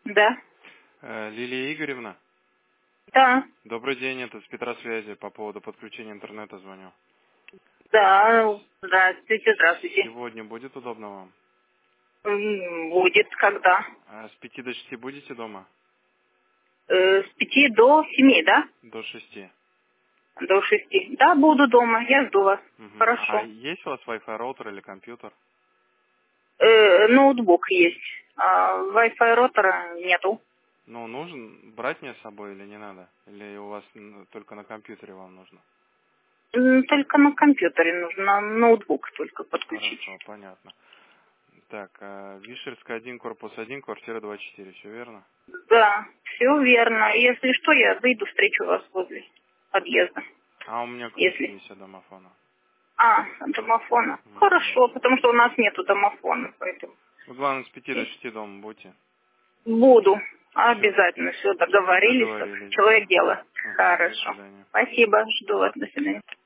Да. Лилия Игоревна, Да. добрый день, это с Петра связи по поводу подключения интернета звоню. Да. Здравствуйте, здравствуйте. Сегодня будет удобно вам? Будет когда? С 5 до 6 будете дома? С 5 до 7, да? До 6. До 6. Да, буду дома, я жду вас. Угу. А Хорошо. есть у вас Wi-Fi роутер или компьютер? Ноутбук есть. А Wi-Fi роутера нету. Ну, нужен брать мне с собой или не надо? Или у вас только на компьютере вам нужно? Только на компьютере нужно, ноутбук только подключить. Хорошо, понятно. Так, Вишерская 1, корпус 1, квартира 24, все верно? Да, все верно. Если что, я выйду, встречу вас возле подъезда. А у меня ключ Если... есть от домофона. Домофона. Угу. Хорошо, потому что у нас нету домофона, поэтому... Ну, главное, с 5 до 6 дома будьте. Буду. Все, Обязательно. Все, договорились. договорились, да. Человек дело. Ага, до Хорошо. свидания. Спасибо. Жду вас. До свидания.